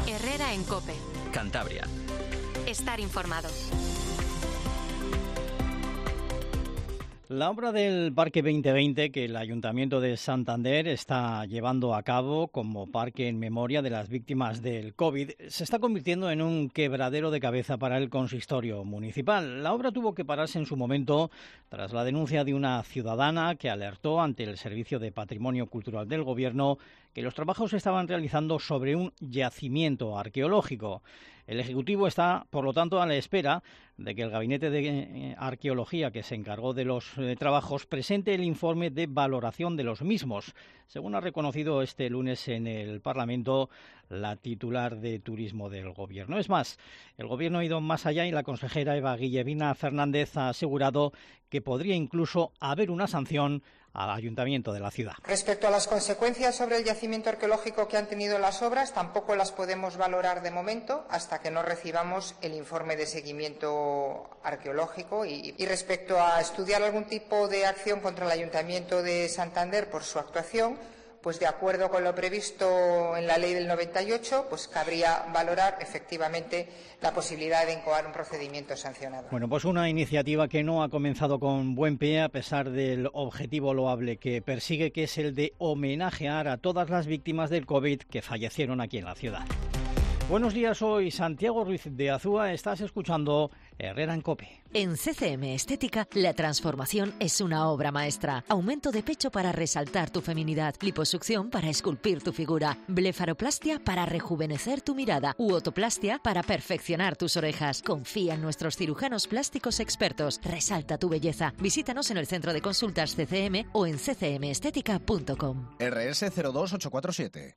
Herrera en COPE. Cantabria. Estar informado. La obra del Parque 2020 que el Ayuntamiento de Santander está llevando a cabo como parque en memoria de las víctimas del COVID se está convirtiendo en un quebradero de cabeza para el consistorio municipal. La obra tuvo que pararse en su momento tras la denuncia de una ciudadana que alertó ante el Servicio de Patrimonio Cultural del Gobierno que los trabajos se estaban realizando sobre un yacimiento arqueológico. El Ejecutivo está, por lo tanto, a la espera de que el Gabinete de Arqueología que se encargó de los trabajos presente el informe de valoración de los mismos, según ha reconocido este lunes en el Parlamento la titular de Turismo del Gobierno. Es más, el Gobierno ha ido más allá y la consejera Eva Guillermina Fernández ha asegurado que podría incluso haber una sanción al Ayuntamiento de la ciudad. Respecto a las consecuencias sobre el yacimiento arqueológico que han tenido las obras, tampoco las podemos valorar de momento hasta que no recibamos el informe de seguimiento arqueológico. Y respecto a estudiar algún tipo de acción contra el Ayuntamiento de Santander por su actuación, pues de acuerdo con lo previsto en la ley del 98, pues cabría valorar efectivamente la posibilidad de incoar un procedimiento sancionador. Bueno, pues una iniciativa que no ha comenzado con buen pie a pesar del objetivo loable que persigue, que es el de homenajear a todas las víctimas del COVID que fallecieron aquí en la ciudad. Buenos días, soy Santiago Ruiz de Azúa, estás escuchando Herrera en COPE. En CCM Estética, la transformación es una obra maestra. Aumento de pecho para resaltar tu feminidad, liposucción para esculpir tu figura, blefaroplastia para rejuvenecer tu mirada u otoplastia para perfeccionar tus orejas. Confía en nuestros cirujanos plásticos expertos. Resalta tu belleza. Visítanos en el centro de consultas CCM o en ccmestética.com. RS 02847.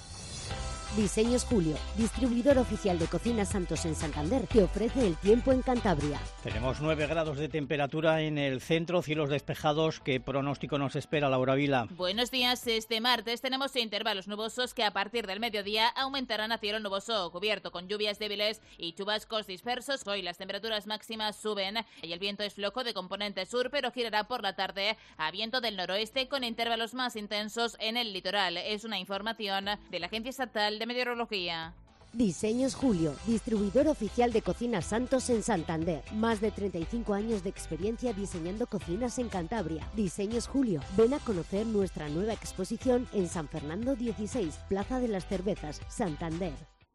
Diseños Julio, distribuidor oficial de Cocinas Santos en Santander, te ofrece el tiempo en Cantabria. Tenemos 9 grados de temperatura en el centro, cielos despejados. ¿Qué pronóstico nos espera, Laura Vila? Buenos días. Este martes tenemos intervalos nubosos que a partir del mediodía aumentarán a cielo nuboso cubierto con lluvias débiles y chubascos dispersos. Hoy las temperaturas máximas suben y el viento es flojo de componente sur, pero girará por la tarde a viento del noroeste con intervalos más intensos en el litoral. Es una información de la Agencia Estatal de Meteorología. Diseños Julio, distribuidor oficial de Cocinas Santos en Santander. Más de 35 años de experiencia diseñando cocinas en Cantabria. Diseños Julio, ven a conocer nuestra nueva exposición en San Fernando 16, Plaza de las Cervezas, Santander.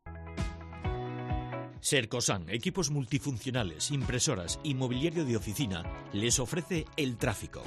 Sercosan, equipos multifuncionales, impresoras y mobiliario de oficina, les ofrece el tráfico.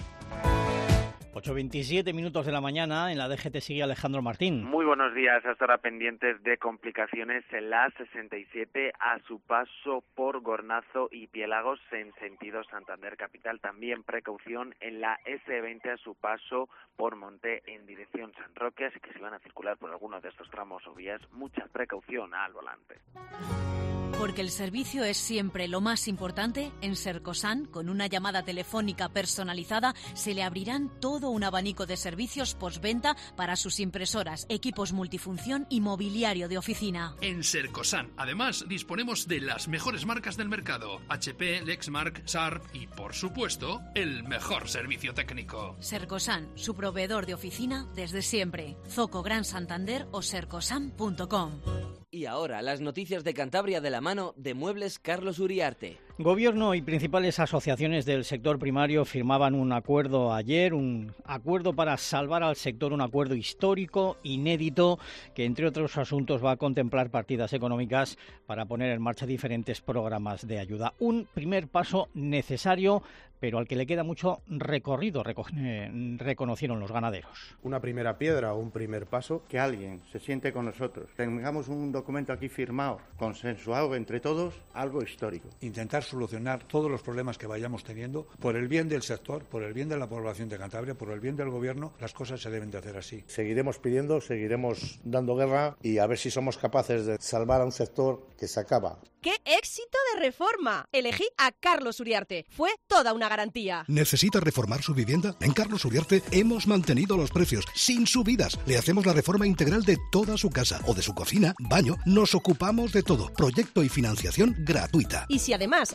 8:27 minutos de la mañana, en la DGT sigue Alejandro Martín. Muy buenos días, hasta ahora pendientes de complicaciones en la A67 a su paso por Gornazo y Piélagos en sentido Santander Capital. También precaución en la S20 a su paso por Monte en dirección San Roque, así que si van a circular por alguno de estos tramos o vías, mucha precaución al volante. Porque el servicio es siempre lo más importante, en Sercosan, con una llamada telefónica personalizada, se le abrirán todo un abanico de servicios postventa para sus impresoras, equipos multifunción y mobiliario de oficina. En Sercosan, además, disponemos de las mejores marcas del mercado: HP, Lexmark, Sharp y, por supuesto, el mejor servicio técnico. Sercosan, su proveedor de oficina desde siempre. Zoco Gran Santander o sercosan.com. Y ahora, las noticias de Cantabria de la mano de Muebles Carlos Uriarte. Gobierno y principales asociaciones del sector primario firmaban un acuerdo ayer, un acuerdo para salvar al sector, un acuerdo histórico, inédito, que entre otros asuntos va a contemplar partidas económicas para poner en marcha diferentes programas de ayuda. Un primer paso necesario, pero al que le queda mucho recorrido, reconocieron los ganaderos. Una primera piedra o un primer paso, que alguien se siente con nosotros, tengamos un documento aquí firmado, consensuado entre todos, algo histórico. Intentar solucionar todos los problemas que vayamos teniendo, por el bien del sector, por el bien de la población de Cantabria, por el bien del gobierno, las cosas se deben de hacer así. Seguiremos pidiendo, seguiremos dando guerra y a ver si somos capaces de salvar a un sector que se acaba. ¡Qué éxito de reforma! Elegí a Carlos Uriarte. Fue toda una garantía. ¿Necesita reformar su vivienda? En Carlos Uriarte hemos mantenido los precios sin subidas. Le hacemos la reforma integral de toda su casa o de su cocina, baño. Nos ocupamos de todo. Proyecto y financiación gratuita. Y si además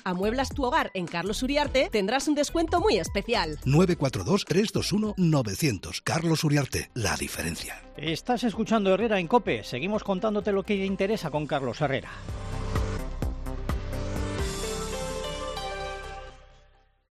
Amueblas tu hogar en Carlos Uriarte, tendrás un descuento muy especial. 942-321-900. Carlos Uriarte, la diferencia. Estás escuchando Herrera en COPE. Seguimos contándote lo que te interesa con Carlos Herrera.